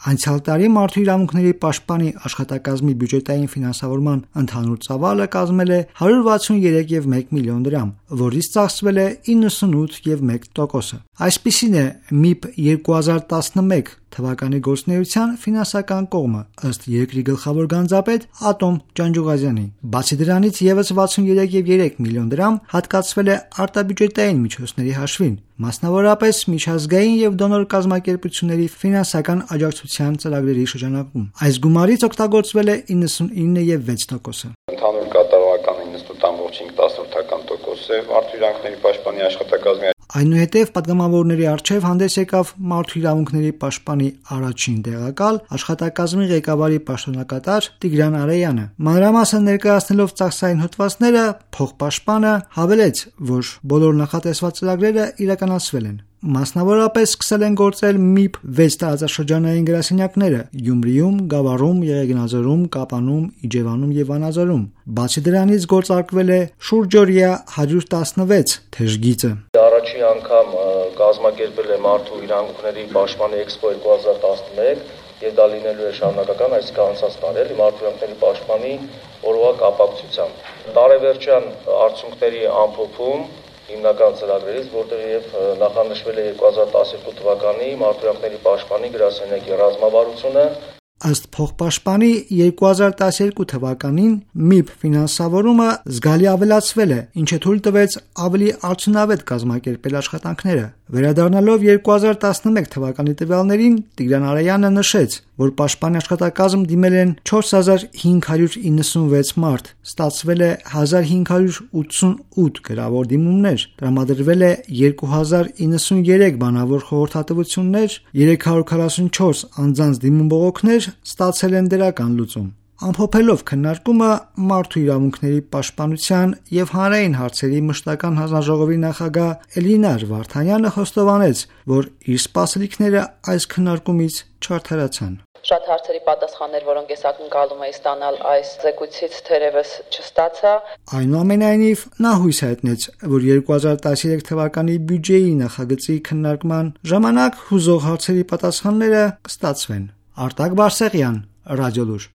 Անցյալ տարի Մարդու իրավունքների պաշտպանի աշխատակազմի բյուջետային ֆինանսավորման ընդհանուր ծավալը կազմել է 163.1 միլիոն դրամ, որից ծախսվել է 98.1%-ը։ Այսպիսին է ՄԻՊ 2011 թվականի գործունեության ֆինանսական կողմը, ըստ երկրի գլխավոր գանձապետ Ատոմ Ջանջուղազյանի։ Բացի դրանից եւս 63.3 միլիոն դրամ հատկացվել է արտաբյուջետային միջոցների հաշվին, մասնավորապես միջազգային եւ դոնոր կազմակերպությունների ֆինանսական աջակցության ծրագրերի շրջանակում։ Այս գումարից օգտագործվել է 99.6%-ը։ Ընդհանուր կատարողական 98.5%-ը Մարդու իրավունքների պաշտպանի աշխատակազմի Այնուհետև պատգամավորների առջև հանդես եկավ Մարդու իրավունքների պաշտպանի առաջին տեղակալ աշխատակազմի ղեկավարի պաշտոնակատար Տիգրան Արեյանը։ Մանրամասն ներկայացնելով ծախսային հոդվածները, փոխպաշտպանը հավելեց, որ բոլոր նախատեսված ծրագրերը իրականացվել են։ Մասնավորապես սկսել են գործել ՄԻՊ 6 տարածաշրջանային գրասենյակները Գյումրիում, Գավառում, Եղեգնաձորում, Կապանում, Իջևանում եւ Վանաձորում։ Բացի դրանից գործարկվել է շուրջօրյա 116 թեժգիծը։ Առաջին անգամ կազմակերպել է Մարդու իրավունքների պաշտպանի Էքսպո 2011 եւ դա լինելու է շարունակական, այսինքն անցած տարի Մարդու իրավունքների պաշտպանի օրվա կապակցությամբ։ Տարեվերջյան արդյունքների ամփոփում հիմնական ծրագրերից, որտեղ եւ նախանշվել է 2012 թվականի Մարդու իրավունքների պաշտպանի գրասենյակի ռազմավարությունը։ Ըստ փոխպաշտպանի 2012 թվականին ՄԻՊ ֆինանսավորումը զգալի ավելացվել է, ինչը թույլ տվեց ավելի արդյունավետ կազմակերպել աշխատանքները։ Վերադառնալով 2011 թվականի տվյալներին, Տիգրան Արեյանը նշեց, որ պաշտպանի աշխատակազմ դիմել են 4596 մարդ, ստացվել է 1588 գրավոր դիմումներ, տրամադրվել է 2093 բանավոր խորհրդատվություններ, 344 անձանց դիմում բողոքներ ստացել են դրական լուծում։ Ամփոփելով քննարկումը, Մարդու իրավունքների պաշտպանության եւ հանրային հարցերի մշտական հանձնաժողովի նախագահ Էլինար Վարդանյանը խոստովանեց, որ իր սպասելիքները այս քննարկումից չարդարացան։ Շատ հարցերի պատասխաններ, որոնք ես ակնկալում էի ստանալ այս զեկույցից, թերևս չստացա։ Այնուամենայնիվ, նա հույս հայտնեց, որ 2013 թվականի բյուջեի նախագծի քննարկման ժամանակ հուզող հարցերի պատասխանները կստացվեն։ Արտակ Բարսեղյան, Ռադիոլուր։